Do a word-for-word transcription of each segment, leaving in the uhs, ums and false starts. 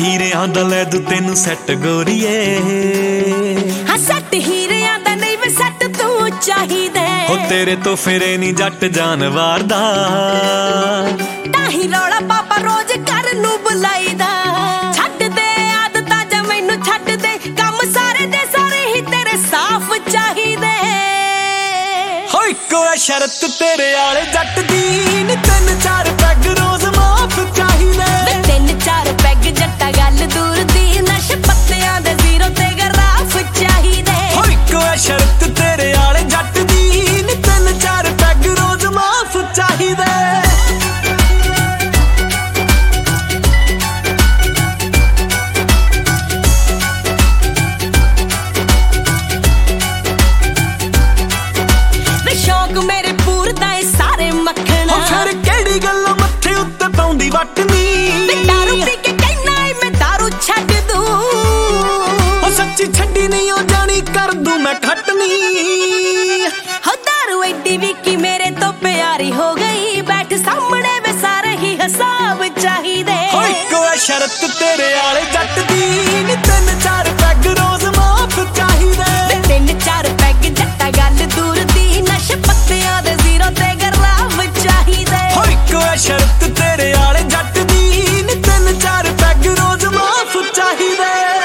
ਹੀਰਿਆਂ ਦਾ ਲੈ ਦੂ ਤੈਨੂੰ ਸੈੱਟ ਗੋਰੀਏ। ਹਾਂ ਸੱਟ ਹੀਰਿਆਂ ਦਾ ਨਹੀਂ ਵੇ ਸੱਟ ਤੂੰ ਚਾਹੀਦਾ। ਹੋ ਤੇਰੇ ਤੋਂ ਫਿਰੇ ਨੀ ਜੱਟ ਜਾਨਵਾਰ ਦਾ, ਤਾਂ ਹੀ ਰੌਲਾ ਪਾਪਾ ਰੋਜ਼ ਘਰ ਨੂੰ ਬੁਲਾਈਦਾ। ਛੱਡ ਦੇ ਆਦਤਾਂ ਜਾਂ ਮੈਨੂੰ ਛੱਡ ਦੇ, ਕੰਮ ਸਾਰੇ ਦੇ ਸਾਰੇ ਹੀ ਤੇਰੇ ਸਾਫ਼ ਚਾਹੀਦੇ। ਹੋ ਇੱਕੋ ਐ ਸ਼ਰਤ ਤੇਰੇ ਆਲੇ ਜੱਟ ਦੀ, ਨੀ ਤਿੰਨ ਚਾਰ ਪੈਗ ਰੋਜ਼ ਮਾਫ ਚਾਹੀਦੇ। ਤਿੰਨ ਚਾਰ ਪੈਗ ਜੱਟਾ ਗੱਲ ਦੂਰ ਦੀ, ਨਸ਼ੇ ਪੱਤਿਆਂ ਦੇ ਜ਼ੀਰੋ ਤੇ ਗਰਾਫ ਚਾਹੀਦੇ। ਹੋ ਇੱਕੋ ਐ ਸ਼ਰਤ ਤੇਰੇ ਆਲੇ ਜੱਟ ਦੀ, ਨੀ ਤਿੰਨ ਚਾਰ ਪੈਗ ਰੋਜ਼ ਮਾਫ ਚਾਹੀਦੇ। ਮੇਰੇ ਪੂਰਦਾ ਏ ਸਾਰੇ ਮੱਖਣਾ, ਫਿਰ ਕਿਹੜੀ ਗੱਲੋਂ ਮੱਥੇ ਉੱਤੇ ਪਾਉਂਦੀ ਵਟਨੀ। ਦਾਰੂ ਪੀ ਕੇ ਕਹਿਣਾ ਏ ਮੈਂ ਦਾਰੂ ਛੱਡ ਦੂੰ, ਉਹ ਸੱਚੀ ਛੱਡੀ ਨਹੀਂ ਉਹ ਜਾਣੀ ਕਰ ਦੂੰ ਮੈਂ ਖੱਟਨੀ। ਹੋ ਦਾਰੂ ਐਡੀ ਵੀ ਕੀ ਮੇਰੇ ਤੋਂ ਪਿਆਰੀ ਹੋ ਗਈ, ਬੈਠ ਸਾਹਮਣੇ ਵੇ ਸਾਰੇ ਹੀ ਹਿਸਾਬ ਚਾਹੀਦੇ। ਹੋ ਇੱਕੋ ਐ ਸ਼ਰਤ ਤੇਰੇ ਆਲੇ ਜੱਟ ਦੀ, ਨੀ ਤਿੰਨ ਚਾਰ ਪੈਗ ਰੋਜ਼ ਮਾਫ ਚਾਹੀਦੇ। ਤਿੰਨ ਚਾਰ ਪੈਗ ਜੱਟਾ ਗੱਲ ਦੂਰ ਦੀ, ਨਸ਼ੇ ਪੱਤਿਆਂ ਦੇ ਜ਼ੀਰੋ ਤੇ ਗਰਾਫ ਚਾਹੀਦੇ। ਹੋ ਇੱਕੋ ਐ ਸ਼ਰਤ ਤੇਰੇ ਆਲੇ ਜੱਟ ਦੀ, ਨੀ ਤਿੰਨ ਚਾਰ ਪੈਗ ਰੋਜ਼ ਮਾਫ ਚਾਹੀਦੇ।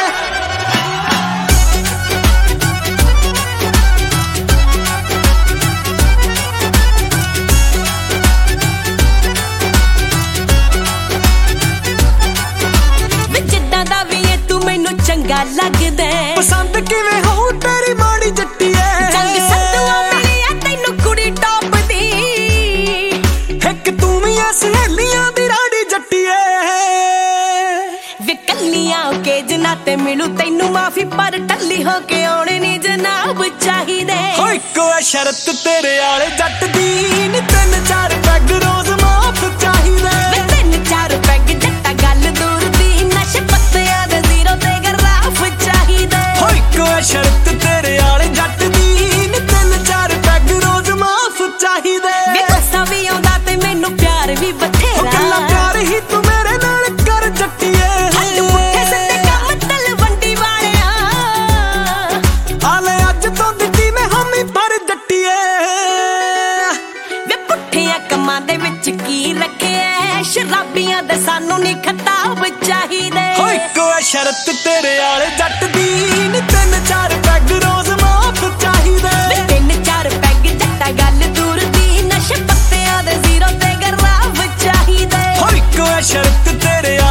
ਜਿੱਦਾਂ ਦਾ ਵੀ ਏ ਤੂੰ ਮੈਨੂੰ ਚੰਗਾ ਲੱਗਦਾ, ਪਸੰਦ ਕਿਵੇਂ ਹੋਊ ਤੇਰੀ ਮਾੜੀ ਜੱਟੀਏ। ਚੰਗ ਸੱਤੂਆਂ ਮਿਲੀ ਆ ਤੈਨੂੰ ਕੁੜੀ ਟੌਪ ਦੀ, ਇੱਕ ਤੂੰ ਵੀ ਐ ਸਹੇਲੀਆਂ ਦੀ ਰਾੜੀ ਜੱਟੀਏ। ਵੇ ਕੱਲੀਆਂ ਕੇ ਜਨਾ ਤੇ ਮਿਲੂ ਤੈਨੂੰ ਮਾਫੀ, ਪਰ ਟੱਲੀ ਹੋ ਕੇ ਆਉਣੇ ਨੀ ਜਨਾਬ ਚਾਹੀਦੇ। ਹੋ ਇੱਕੋ ਐ ਸ਼ਰਤ ਤੇਰੇ ਆਲੇ ਜੱਟ ਦੀ, ਨੀ ਤਿੰਨ ਚਾਰ ਪੈਗ ਰੋਜ਼ ਮਾਫ ਚਾਹੀਦੇ। ਤਿੰਨ ਚਾਰ ਪੈਗ ਜੱਟਾ ਗੱਲ ਦੂਰ ਦੀ, ਨਸ਼ੇ ਪੱਤਿਆਂ ਦੇ ਜ਼ੀਰੋ ਤੇ ਗਰਾਫ ਚਾਹੀਦੇ। ਹੋ ਇੱਕੋ ਐ ਸ਼ਰਤ ਤੇਰੇ ਆਲੇ ਜੱਟ ਦੀ, ਨੀ ਤਿੰਨ ਚਾਰ ਪੈਗ ਰੋਜ਼ ਮਾਫ ਚਾਹੀਦੇ। ਵੇ ਗੁੱਸਾ ਵੀ ਆਉਂਦਾ ਤੇ ਮੈਨੂੰ ਪਿਆਰ ਵੀ ਬਥੇਰਾ, ਕੱਲਾ ਪਿਆਰ ਹੀ ਤੂੰ ਮੇਰੇ ਨਾਲ ਕਰ ਜੱਟੀਏ। ਹੱਥ ਪੁੱਠੇ ਸਿੱਧੇ ਕੰਮ ਤਲਵੰਡੀ ਵਾਲਿਆ, ਆਲੇ ਅੱਜ ਤੋਂ ਦਿੱਤੀ ਮੈਂ ਹਾਮੀ ਪਰ ਜੱਟੀਏ। ਵੇ ਪੁੱਠਿਆਂ ਕੰਮਾਂ ਦੇ ਵਿੱਚ ਕੀ ਰੱਖਿਆ, ਸ਼ਰਾਬੀਆਂ ਦੇ ਸਾਨੂੰ ਨੀ ਖਤਾਬ ਚਾਹੀਦੇ। ਹੋ ਇੱਕੋ ਐ ਸ਼ਰਤ ਤੇਰੇ ਆਲੇ ਜੱਟ ਦੀ, ਨੀ ਤਿੰਨ ਚਾਰ ਪੈਗ ਰੋਜ਼ ਮਾਫ ਚਾਹੀਦੇ। ਤਿੰਨ ਚਾਰ ਪੈਗ ਜੱਟਾ ਗੱਲ ਦੂਰ ਦੀ, ਨਸ਼ੇ ਪੱਤਿਆਂ ਦੇ ਜ਼ੀਰੋ ਤੇ ਗਰਾਫ ਚਾਹੀਦੇ। ਹੋ ਇੱਕੋ ਐ ਸ਼ਰਤ ਤੇਰੇ